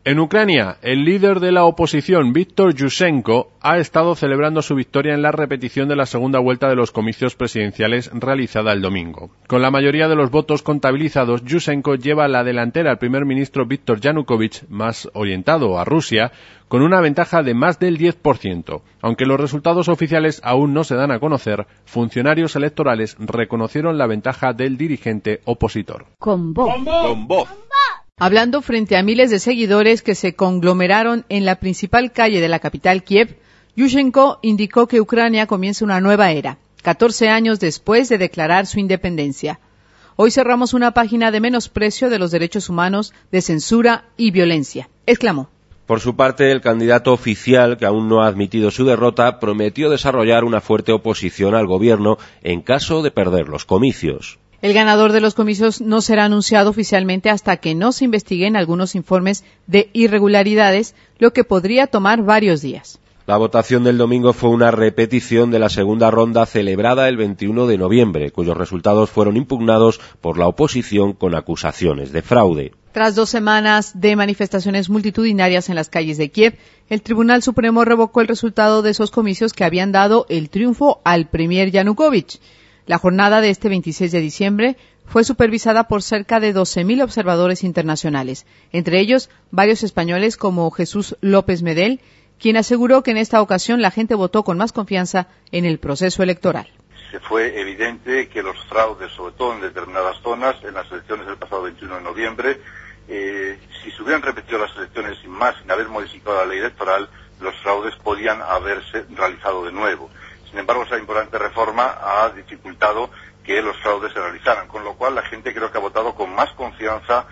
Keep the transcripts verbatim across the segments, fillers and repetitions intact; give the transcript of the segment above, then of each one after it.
En Ucrania, el líder de la oposición, Víktor Yushchenko, ha estado celebrando su victoria en la repetición de la segunda vuelta de los comicios presidenciales realizada el domingo. Con la mayoría de los votos contabilizados, Yushchenko lleva la delantera al primer ministro Viktor Yanukovych, más orientado a Rusia, con una ventaja de más del diez por ciento. Aunque los resultados oficiales aún no se dan a conocer, funcionarios electorales reconocieron la ventaja del dirigente opositor. Con voz. Con voz. Hablando frente a miles de seguidores que se conglomeraron en la principal calle de la capital, Kiev, Yushchenko indicó que Ucrania comienza una nueva era, catorce años después de declarar su independencia. Hoy cerramos una página de menosprecio de los derechos humanos, de censura y violencia, exclamó. Por su parte, el candidato oficial, que aún no ha admitido su derrota, prometió desarrollar una fuerte oposición al gobierno en caso de perder los comicios. El ganador de los comicios no será anunciado oficialmente hasta que no se investiguen algunos informes de irregularidades, lo que podría tomar varios días. La votación del domingo fue una repetición de la segunda ronda celebrada el veintiuno de noviembre, cuyos resultados fueron impugnados por la oposición con acusaciones de fraude. Tras dos semanas de manifestaciones multitudinarias en las calles de Kiev, el Tribunal Supremo revocó el resultado de esos comicios que habían dado el triunfo al premier Yanukovych. La jornada de este veintiséis de diciembre fue supervisada por cerca de doce mil observadores internacionales, entre ellos varios españoles como Jesús López Medel, quien aseguró que en esta ocasión la gente votó con más confianza en el proceso electoral. Se fue evidente que los fraudes, sobre todo en determinadas zonas, en las elecciones del pasado veintiuno de noviembre, eh, si se hubieran repetido las elecciones sin más, sin haber modificado la ley electoral, los fraudes podían haberse realizado de nuevo. Sin embargo, esa importante reforma ha dificultado que los fraudes se realizaran, con lo cual la gente creo que ha votado con más confianza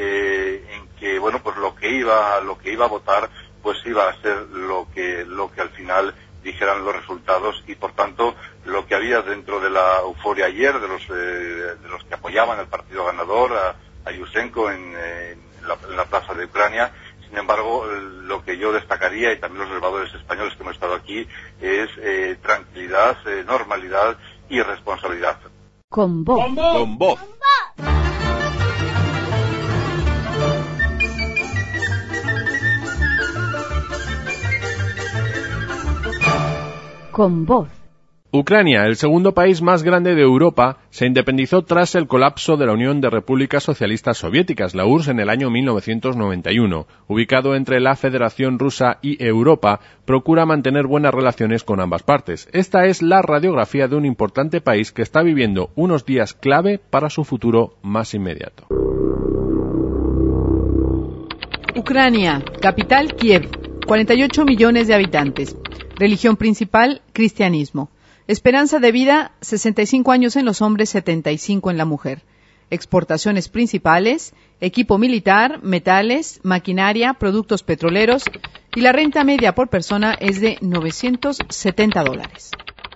eh, en que, bueno, pues lo que iba, lo que iba a votar, pues iba a ser lo que, lo que al final dijeran los resultados, y por tanto lo que había dentro de la euforia ayer de los, eh, de los que apoyaban al partido ganador, a, a Yushchenko en, en, la, en la plaza de Ucrania. Sin embargo, lo que yo destacaría, y también los observadores españoles que hemos estado aquí, es eh, tranquilidad, eh, normalidad y responsabilidad. Con voz. Con voz. Con voz. Ucrania, el segundo país más grande de Europa, se independizó tras el colapso de la Unión de Repúblicas Socialistas Soviéticas, la U R S S, en el año mil novecientos noventa y uno. Ubicado entre la Federación Rusa y Europa, procura mantener buenas relaciones con ambas partes. Esta es la radiografía de un importante país que está viviendo unos días clave para su futuro más inmediato. Ucrania, capital Kiev, cuarenta y ocho millones de habitantes. Religión principal, cristianismo. Esperanza de vida, sesenta y cinco años en los hombres, setenta y cinco en la mujer. Exportaciones principales, equipo militar, metales, maquinaria, productos petroleros, y la renta media por persona es de novecientos setenta dólares.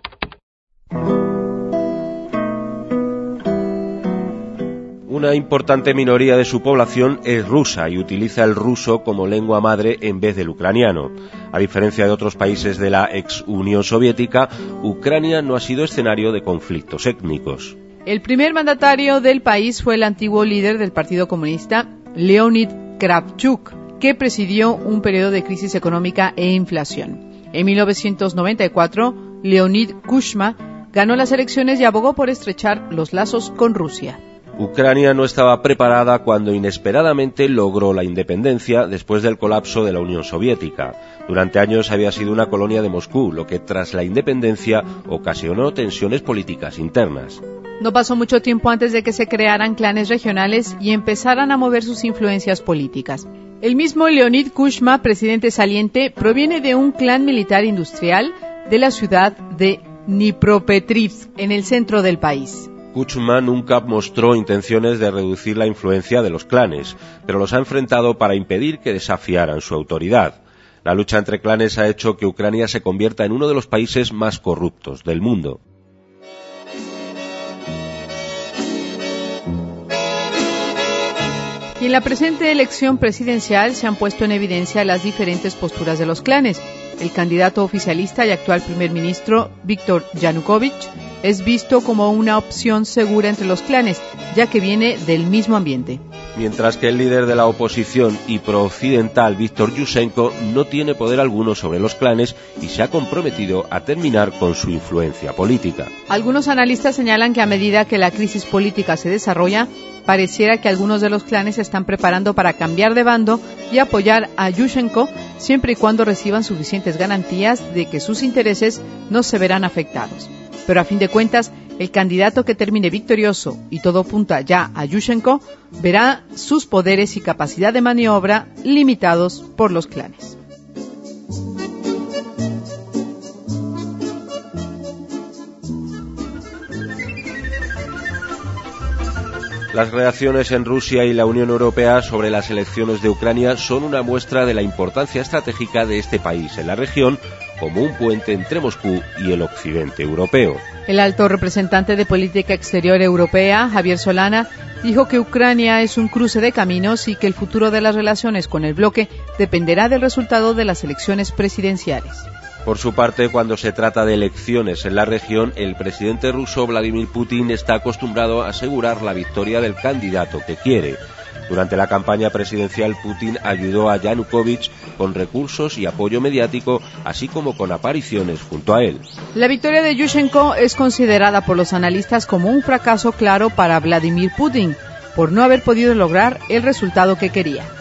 Una importante minoría de su población es rusa y utiliza el ruso como lengua madre en vez del ucraniano. A diferencia de otros países de la ex Unión Soviética, Ucrania no ha sido escenario de conflictos étnicos. El primer mandatario del país fue el antiguo líder del Partido Comunista, Leonid Kravchuk, que presidió un periodo de crisis económica e inflación. En mil novecientos noventa y cuatro, Leonid Kuchma ganó las elecciones y abogó por estrechar los lazos con Rusia. Ucrania no estaba preparada cuando inesperadamente logró la independencia después del colapso de la Unión Soviética. Durante años había sido una colonia de Moscú, lo que tras la independencia ocasionó tensiones políticas internas. No pasó mucho tiempo antes de que se crearan clanes regionales y empezaran a mover sus influencias políticas. El mismo Leonid Kuchma, presidente saliente, proviene de un clan militar industrial de la ciudad de Dnipropetrovsk, en el centro del país. Kuchma nunca mostró intenciones de reducir la influencia de los clanes, pero los ha enfrentado para impedir que desafiaran su autoridad. La lucha entre clanes ha hecho que Ucrania se convierta en uno de los países más corruptos del mundo. Y en la presente elección presidencial se han puesto en evidencia las diferentes posturas de los clanes. El candidato oficialista y actual primer ministro, Viktor Yanukovych, es visto como una opción segura entre los clanes, ya que viene del mismo ambiente. mientras que el líder de la oposición y prooccidental Víctor Yushchenko no tiene poder alguno sobre los clanes y se ha comprometido a terminar con su influencia política. Algunos analistas señalan que a medida que la crisis política se desarrolla, pareciera que algunos de los clanes se están preparando para cambiar de bando y apoyar a Yushchenko siempre y cuando reciban suficientes garantías de que sus intereses no se verán afectados. Pero a fin de cuentas, el candidato que termine victorioso, y todo apunta ya a Yushchenko, verá sus poderes y capacidad de maniobra limitados por los clanes. Las reacciones en Rusia y la Unión Europea sobre las elecciones de Ucrania son una muestra de la importancia estratégica de este país en la región como un puente entre Moscú y el occidente europeo. El alto representante de política exterior europea, Javier Solana, dijo que Ucrania es un cruce de caminos y que el futuro de las relaciones con el bloque dependerá del resultado de las elecciones presidenciales. Por su parte, cuando se trata de elecciones en la región, el presidente ruso Vladimir Putin está acostumbrado a asegurar la victoria del candidato que quiere. Durante la campaña presidencial, Putin ayudó a Yanukovych con recursos y apoyo mediático, así como con apariciones junto a él. La victoria de Yushchenko es considerada por los analistas como un fracaso claro para Vladimir Putin, por no haber podido lograr el resultado que quería.